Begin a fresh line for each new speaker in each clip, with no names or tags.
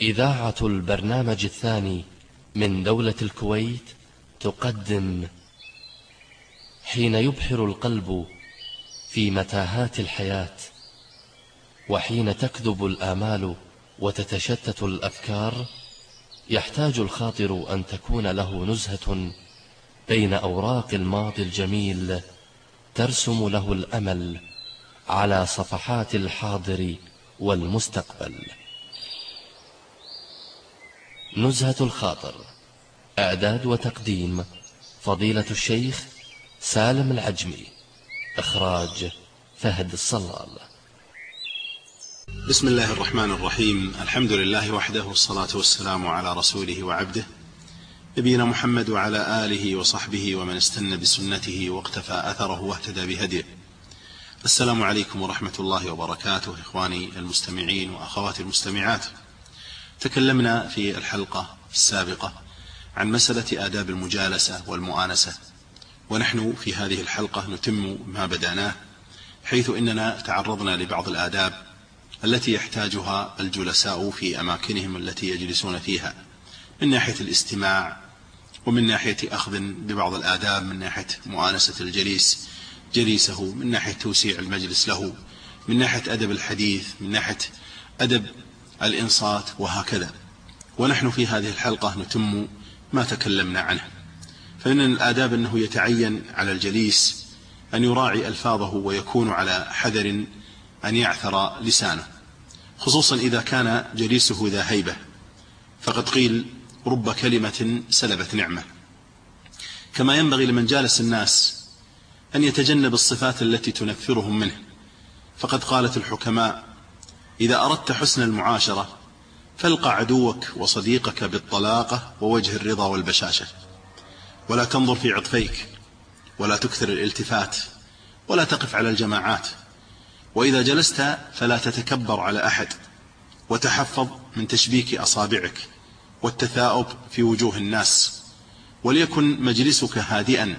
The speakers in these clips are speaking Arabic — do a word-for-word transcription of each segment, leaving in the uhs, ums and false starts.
إذاعة البرنامج الثاني من دولة الكويت تقدم حين يبحر القلب في متاهات الحياة، وحين تكذب الآمال وتتشتت الأفكار، يحتاج الخاطر أن تكون له نزهة بين أوراق الماضي الجميل ترسم له الأمل على صفحات الحاضر والمستقبل. نزهة الخاطر، إعداد وتقديم فضيلة الشيخ سالم العجمي، إخراج فهد الصلال.
بسم الله الرحمن الرحيم. الحمد لله وحده، والصلاة والسلام على رسوله وعبده نبينا محمد وعلى آله وصحبه ومن استنى بسنته واقتفى أثره واهتدى بهديه. السلام عليكم ورحمة الله وبركاته إخواني المستمعين وأخواتي المستمعات. تكلمنا في الحلقة السابقة عن مسألة آداب المجالسة والمؤانسة، ونحن في هذه الحلقة نتم ما بدأناه، حيث إننا تعرضنا لبعض الآداب التي يحتاجها الجلساء في أماكنهم التي يجلسون فيها، من ناحية الاستماع، ومن ناحية أخذ ببعض الآداب من ناحية مؤانسة الجليس جليسه، من ناحية توسيع المجلس له، من ناحية أدب الحديث، من ناحية أدب الإنصات، وهكذا. ونحن في هذه الحلقة نتم ما تكلمنا عنه. فإن الآداب أنه يتعين على الجليس أن يراعي ألفاظه ويكون على حذر أن يعثر لسانه، خصوصا إذا كان جليسه ذا هيبة، فقد قيل رب كلمة سلبت نعمة. كما ينبغي لمن جالس الناس أن يتجنب الصفات التي تنفرهم منه، فقد قالت الحكماء: إذا أردت حسن المعاشرة فالقى عدوك وصديقك بالطلاقة ووجه الرضا والبشاشة، ولا تنظر في عطفيك، ولا تكثر الالتفات، ولا تقف على الجماعات، وإذا جلست فلا تتكبر على أحد، وتحفظ من تشبيك أصابعك والتثاؤب في وجوه الناس، وليكن مجلسك هادئا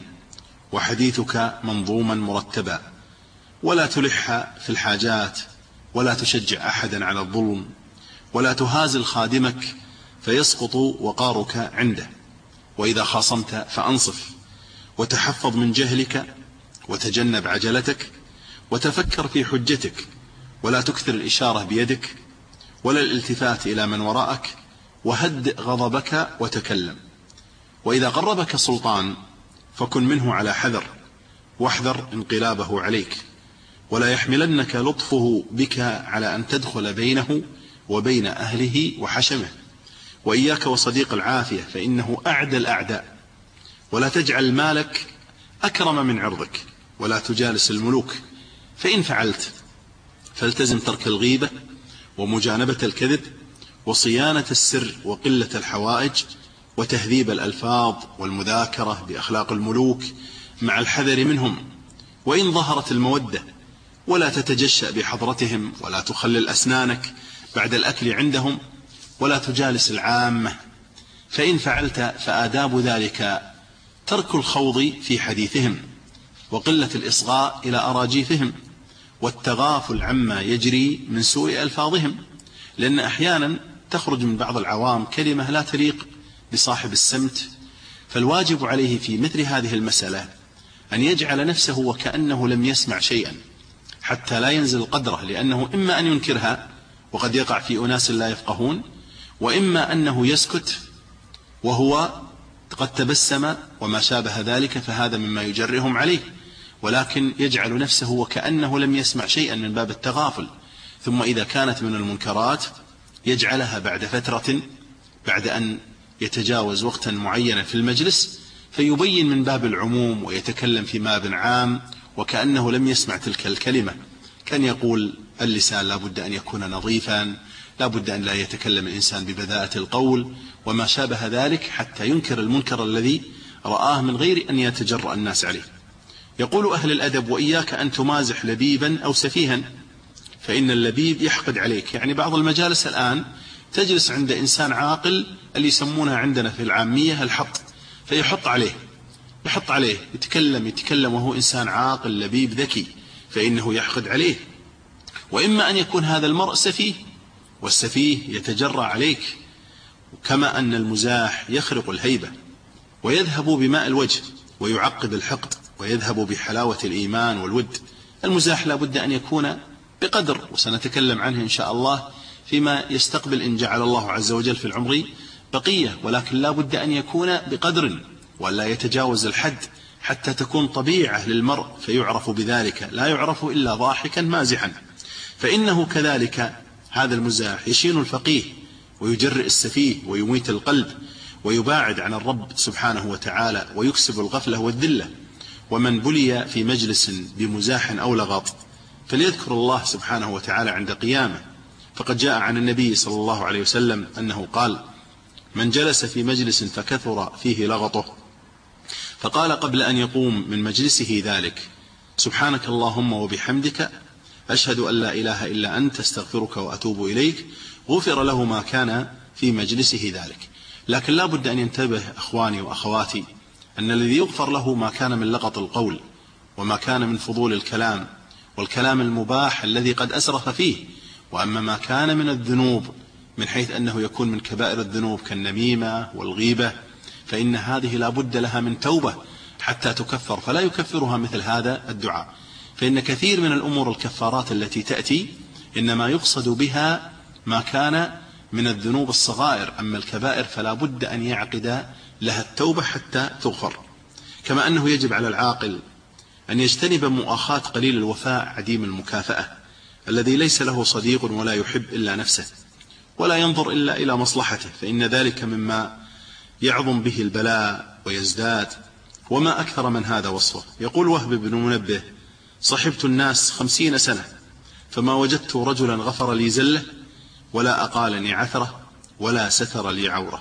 وحديثك منظوما مرتبا، ولا تلح في الحاجات، ولا تشجع أحدا على الظلم، ولا تهازل خادمك فيسقط وقارك عنده، وإذا خاصمت فأنصف، وتحفظ من جهلك، وتجنب عجلتك، وتفكر في حجتك، ولا تكثر الإشارة بيدك ولا الالتفات إلى من وراءك، وهدئ غضبك وتكلم. وإذا غربك سلطان فكن منه على حذر، واحذر انقلابه عليك، ولا يحملنك لطفه بك على أن تدخل بينه وبين أهله وحشمه. وإياك وصديق العافية فإنه أعدى الأعداء، ولا تجعل مالك أكرم من عرضك، ولا تجالس الملوك، فإن فعلت فالتزم ترك الغيبة ومجانبة الكذب وصيانة السر وقلة الحوائج وتهذيب الألفاظ والمذاكرة بأخلاق الملوك مع الحذر منهم، وإن ظهرت المودة، ولا تتجشأ بحضرتهم، ولا تخلل أسنانك بعد الأكل عندهم، ولا تجالس العامة، فإن فعلت فآداب ذلك ترك الخوض في حديثهم، وقلة الإصغاء إلى أراجيفهم، والتغافل عما يجري من سوء ألفاظهم، لأن أحيانا تخرج من بعض العوام كلمة لا تليق بصاحب السمت، فالواجب عليه في مثل هذه المسألة أن يجعل نفسه وكأنه لم يسمع شيئا، حتى لا ينزل قدره، لأنه إما أن ينكرها وقد يقع في أناس لا يفقهون، وإما أنه يسكت وهو قد تبسم وما شابه ذلك، فهذا مما يجرهم عليه، ولكن يجعل نفسه وكأنه لم يسمع شيئا من باب التغافل. ثم إذا كانت من المنكرات يجعلها بعد فترة، بعد أن يتجاوز وقتا معينا في المجلس، فيبين من باب العموم ويتكلم في باب عام وكأنه لم يسمع تلك الكلمة. كان يقول: اللسان لا بد أن يكون نظيفا، لا بد أن لا يتكلم الإنسان ببذاءة القول وما شابه ذلك، حتى ينكر المنكر الذي رآه من غير أن يتجرأ الناس عليه. يقول أهل الأدب: وإياك أن تمازح لبيبا أو سفيها، فإن اللبيب يحقد عليك. يعني بعض المجالس الآن تجلس عند إنسان عاقل، اللي يسمونها عندنا في العامية الحط، فيحط عليه يحط عليه يتكلم يتكلم وهو إنسان عاقل لبيب ذكي، فإنه يحقد عليه. وإما أن يكون هذا المرء سفيه والسفيه يتجرأ عليك، كما أن المزاح يخرق الهيبة ويذهب بماء الوجه ويعقد الحقد ويذهب بحلاوة الإيمان والود. المزاح لا بد أن يكون بقدر، وسنتكلم عنه إن شاء الله فيما يستقبل إن جعل الله عز وجل في العمر بقية، ولكن لا بد أن يكون بقدر ولا يتجاوز الحد حتى تكون طبيعة للمرء فيعرف بذلك، لا يعرف إلا ضاحكا مازحا. فإنه كذلك هذا المزاح يشين الفقيه ويجرئ السفيه ويميت القلب ويباعد عن الرب سبحانه وتعالى ويكسب الغفلة والذلة. ومن بلي في مجلس بمزاح أو لغط فليذكر الله سبحانه وتعالى عند قيامه، فقد جاء عن النبي صلى الله عليه وسلم أنه قال: من جلس في مجلس فكثر فيه لغطه فقال قبل أن يقوم من مجلسه ذلك: سبحانك اللهم وبحمدك أشهد أن لا إله إلا أنت استغفرك وأتوب إليك، غفر له ما كان في مجلسه ذلك. لكن لا بد أن ينتبه أخواني وأخواتي أن الذي يغفر له ما كان من لغط القول وما كان من فضول الكلام والكلام المباح الذي قد أسرف فيه، وأما ما كان من الذنوب من حيث أنه يكون من كبائر الذنوب كالنميمة والغيبة فإن هذه لا بد لها من توبة حتى تكفر، فلا يكفرها مثل هذا الدعاء. فإن كثير من الأمور الكفارات التي تأتي إنما يقصد بها ما كان من الذنوب الصغائر، أما الكبائر فلا بد أن يعقد لها التوبة حتى تغفر. كما أنه يجب على العاقل أن يجتنب مؤاخاة قليل الوفاء عديم المكافأة الذي ليس له صديق ولا يحب إلا نفسه ولا ينظر إلا إلى مصلحته، فإن ذلك مما يعظم به البلاء ويزداد. وما أكثر من هذا وصفه. يقول وهب بن منبه: صحبت الناس خمسين سنة فما وجدت رجلا غفر لي زله ولا أقالني عثرة ولا ستر لي عورة.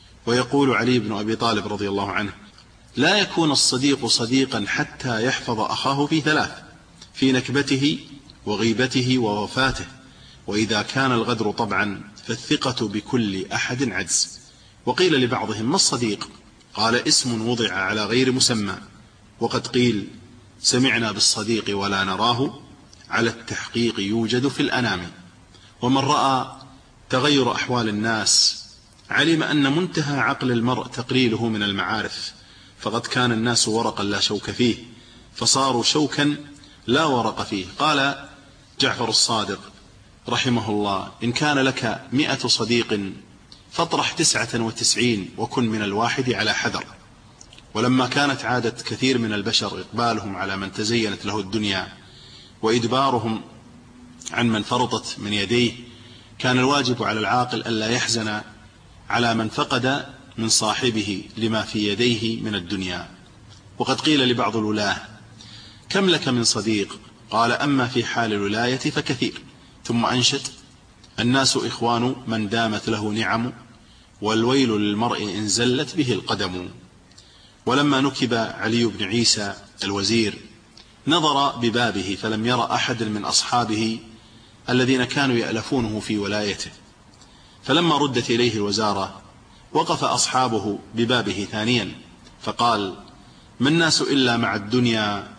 ويقول علي بن أبي طالب رضي الله عنه: لا يكون الصديق صديقا حتى يحفظ أخاه في ثلاث: في نكبته وغيبته ووفاته، وإذا كان الغدر طبعا فالثقة بكل أحد عجز. وقيل لبعضهم: ما الصديق؟ قال: اسم وضع على غير مسمى، وقد قيل: سمعنا بالصديق ولا نراه، على التحقيق يوجد في الأنام. ومن رأى تغير أحوال الناس علم أن منتهى عقل المرء تقليله من المعارف، فقد كان الناس ورقا لا شوك فيه فصاروا شوكا لا ورق فيه. قال جعفر الصادق رحمه الله: إن كان لك مئة صديق فاطرح تسعة وتسعين وكن من الواحد على حذر. ولما كانت عادة كثير من البشر إقبالهم على من تزينت له الدنيا وإدبارهم عن من فرطت من يديه، كان الواجب على العاقل ألا يحزن على من فقد من صاحبه لما في يديه من الدنيا. وقد قيل لبعض الولاة: كم لك من صديق؟ قال: أما في حال الولاية فكثير. ثم أنشد: الناس إخوان من دامت له نعم، والويل للمرء إن زلت به القدم. ولما نكب علي بن عيسى الوزير نظر ببابه فلم يرى أحد من أصحابه الذين كانوا يألفونه في ولايته، فلما ردت إليه الوزارة وقف أصحابه ببابه ثانيا فقال: ما الناس إلا مع الدنيا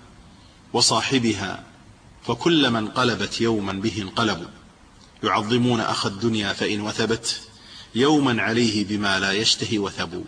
وصاحبها، فكل من قلبت يوما به انقلبوا، يعظمون أخ الدنيا فإن وثبت يوما عليه بما لا يشتهي وثبوا.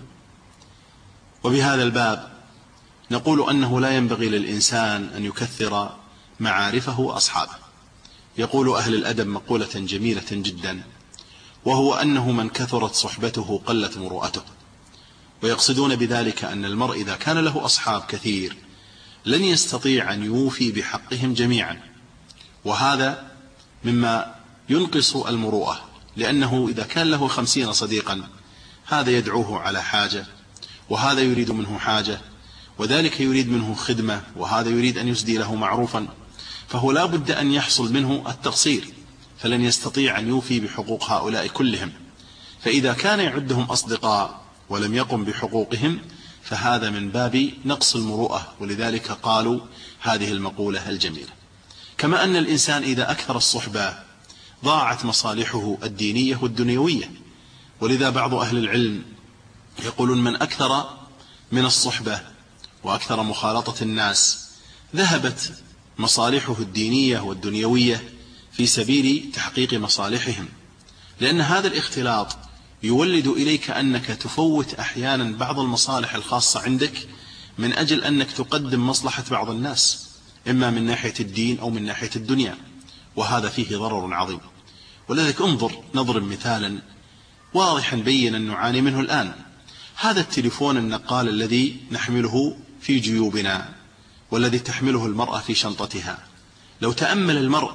وبهذا الباب نقول أنه لا ينبغي للإنسان أن يكثر معارفه وأصحابه. يقول أهل الأدب مقولة جميلة جدا، وهو أنه من كثرت صحبته قلت مروءته. ويقصدون بذلك أن المرء إذا كان له أصحاب كثير لن يستطيع أن يوفي بحقهم جميعا، وهذا مما ينقص المروءة، لأنه إذا كان له خمسين صديقا هذا يدعوه على حاجة وهذا يريد منه حاجة، وذلك يريد منه خدمة وهذا يريد أن يسدي له معروفا، فهو لا بد أن يحصل منه التقصير، فلن يستطيع أن يوفي بحقوق هؤلاء كلهم. فإذا كان يعدهم أصدقاء ولم يقم بحقوقهم فهذا من باب نقص المروءة، ولذلك قالوا هذه المقولة الجميلة. كما أن الإنسان إذا أكثر الصحبة ضاعت مصالحه الدينية والدنيوية، ولذا بعض أهل العلم يقولون من أكثر من الصحبة وأكثر مخالطة الناس ذهبت مصالحه الدينية والدنيوية في سبيل تحقيق مصالحهم، لأن هذا الاختلاط يولد إليك أنك تفوت أحيانا بعض المصالح الخاصة عندك من أجل أنك تقدم مصلحة بعض الناس، إما من ناحية الدين أو من ناحية الدنيا، وهذا فيه ضرر عظيم. ولذلك انظر نضرب مثالا واضحا بينا نعاني منه الآن. هذا التليفون النقال الذي نحمله في جيوبنا والذي تحمله المرأة في شنطتها، لو تأمل المرء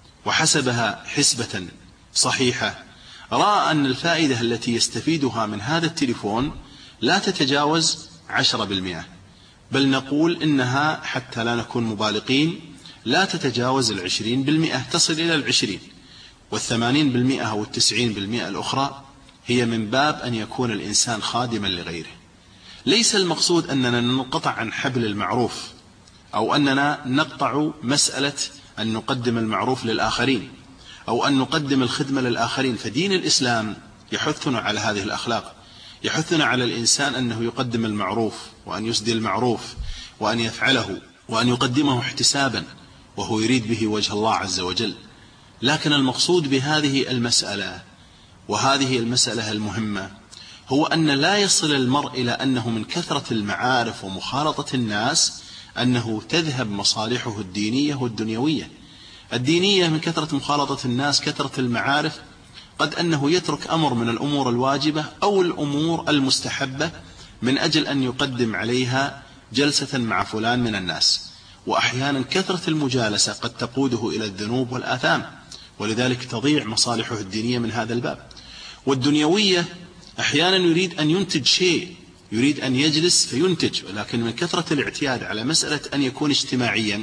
وحسبها حسبة صحيحة رأى أن الفائدة التي يستفيدها من هذا التليفون لا تتجاوز عشرة بالمئة، بل نقول إنها حتى لا نكون مبالغين لا تتجاوز العشرين بالمئة، تصل إلى العشرين، والثمانين بالمئة أو التسعين بالمئة الأخرى هي من باب أن يكون الإنسان خادما لغيره. ليس المقصود أننا ننقطع عن حبل المعروف أو أننا نقطع مسألة أن نقدم المعروف للآخرين أو أن نقدم الخدمة للآخرين، فدين الإسلام يحثنا على هذه الأخلاق، يحثنا على الإنسان أنه يقدم المعروف وأن يسدي المعروف وأن يفعله وأن يقدمه احتسابا وهو يريد به وجه الله عز وجل. لكن المقصود بهذه المسألة وهذه المسألة المهمة هو أن لا يصل المرء إلى أنه من كثرة المعارف ومخالطة الناس أنه تذهب مصالحه الدينية والدنيوية. الدينية من كثرة مخالطة الناس، كثرة المعارف، قد أنه يترك أمر من الأمور الواجبة أو الأمور المستحبة من أجل أن يقدم عليها جلسة مع فلان من الناس. وأحيانا كثرة المجالسة قد تقوده إلى الذنوب والآثام، ولذلك تضيع مصالحه الدينية من هذا الباب. والدنيوية أحيانا يريد أن ينتج شيء، يريد أن يجلس فينتج، ولكن من كثرة الاعتياد على مسألة أن يكون اجتماعيا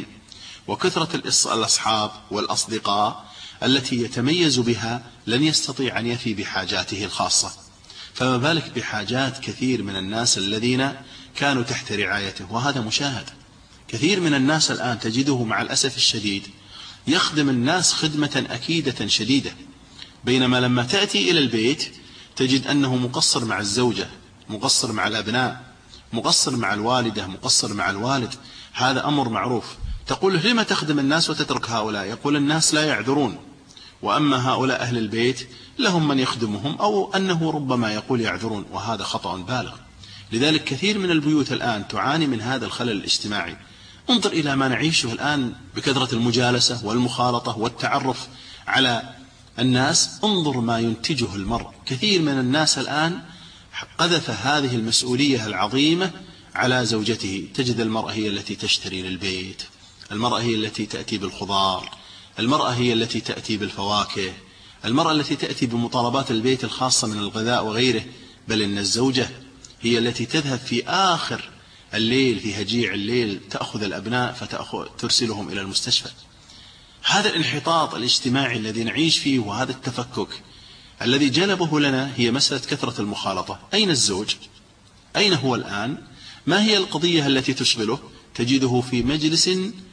وكثرة الأصحاب والأصدقاء التي يتميز بها لن يستطيع أن يفي بحاجاته الخاصة، فما بالك بحاجات كثير من الناس الذين كانوا تحت رعايته. وهذا مشاهد. كثير من الناس الآن تجده مع الأسف الشديد يخدم الناس خدمة أكيدة شديدة، بينما لما تأتي إلى البيت تجد أنه مقصر مع الزوجة، مقصر مع الأبناء، مقصر مع الوالدة، مقصر مع الوالد. هذا أمر معروف. تقول لما تخدم الناس وتترك هؤلاء؟ يقول الناس لا يعذرون، وأما هؤلاء أهل البيت لهم من يخدمهم، أو أنه ربما يقول يعذرون، وهذا خطأ بالغ. لذلك كثير من البيوت الآن تعاني من هذا الخلل الاجتماعي. انظر إلى ما نعيشه الآن بكثرة المجالسة والمخالطة والتعرف على الناس، انظر ما ينتجه المرء. كثير من الناس الآن قذف هذه المسؤولية العظيمة على زوجته. تجد المرأة هي التي تشتري للبيت، المرأة هي التي تأتي بالخضار، المرأة هي التي تأتي بالفواكه، المرأة التي تأتي بمطالبات البيت الخاصة من الغذاء وغيره. بل إن الزوجة هي التي تذهب في آخر الليل، في هجيع الليل، تأخذ الأبناء فترسلهم إلى المستشفى. هذا الانحطاط الاجتماعي الذي نعيش فيه وهذا التفكك الذي جلبه لنا هي مسألة كثرة المخالطة. أين الزوج؟ أين هو الآن؟ ما هي القضية التي تشغله؟ تجده في مجلس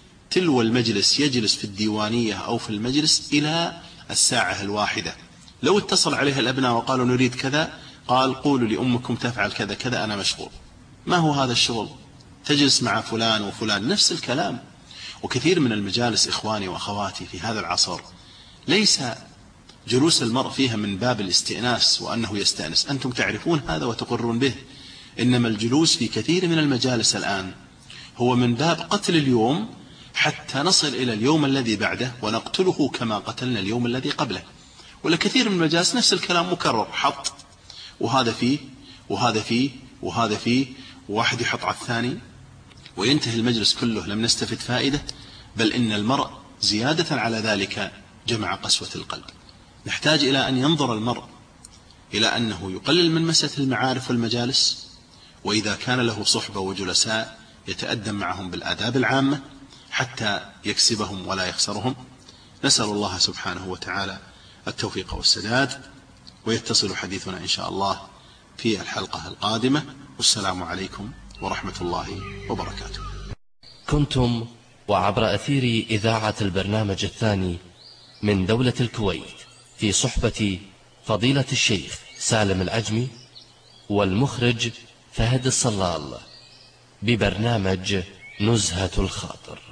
تلو المجلس، يجلس في الديوانية أو في المجلس إلى الساعة الواحدة. لو اتصل عليها الأبناء وقالوا نريد كذا، قال قولوا لأمكم تفعل كذا كذا، أنا مشغول. ما هو هذا الشغل؟ تجلس مع فلان وفلان، نفس الكلام. وكثير من المجالس إخواني وأخواتي في هذا العصر ليس جلوس المرء فيها من باب الاستئناس وأنه يستأنس، أنتم تعرفون هذا وتقرون به. إنما الجلوس في كثير من المجالس الآن هو من باب قتل اليوم حتى نصل إلى اليوم الذي بعده ونقتله كما قتلنا اليوم الذي قبله. ولكثير من المجالس نفس الكلام مكرر، حط وهذا فيه وهذا فيه وهذا فيه، وواحد يحط على الثاني، وينتهي المجلس كله لم نستفد فائدة. بل إن المرء زيادة على ذلك جمع قسوة القلب. نحتاج إلى أن ينظر المرء إلى أنه يقلل من مسألة المعارف والمجالس، وإذا كان له صحبة وجلساء يتأدب معهم بالآداب العامة حتى يكسبهم ولا يخسرهم. نسأل الله سبحانه وتعالى التوفيق والسداد، ويتصل حديثنا إن شاء الله في الحلقة القادمة. والسلام عليكم ورحمة الله وبركاته.
كنتم وعبر أثير إذاعة البرنامج الثاني من دولة الكويت في صحبة فضيلة الشيخ سالم العجمي والمخرج فهد الصلال ببرنامج نزهة الخاطر.